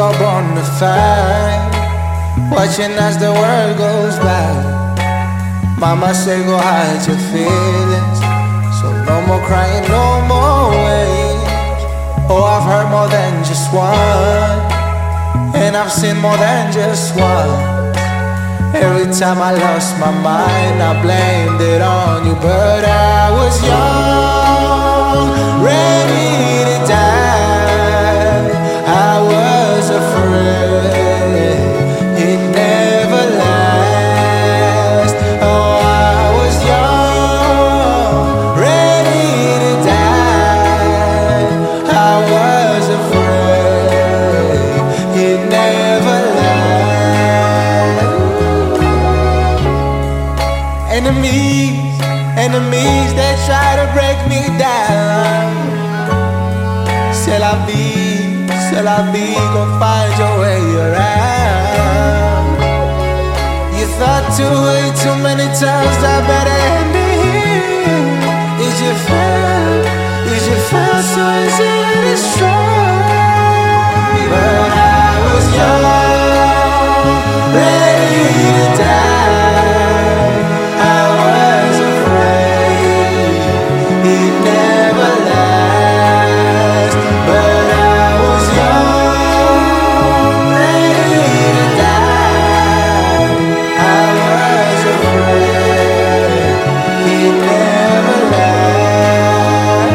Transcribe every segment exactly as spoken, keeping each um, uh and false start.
were born to fight, watching as the world goes by. Mama said go hide your feelings, so no more crying, no more waiting. Oh, I've heard more than just one, and I've seen more than just one. Every time I lost my mind, I blamed it on you. But I was young, ready to die. I was afraid it never lasts. Oh, I was young, ready to die. I was afraid it never lasts. Enemies, enemies that try to break me down. C'est la vie, c'est la vie, go find your way around. You thought too way too many times that better end it here. Is you feel, is you feel so easy and it's strong. But I was young, ready to die. I was afraid it never lasts. But I was young, ready to die. I was afraid it never lasts.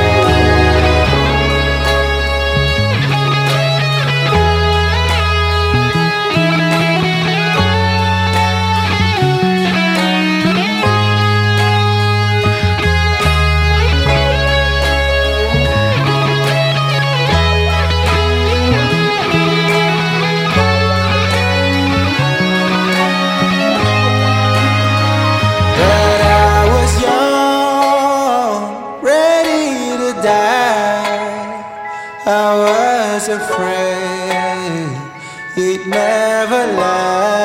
But I was young, ready to die. I was afraid it never lasts.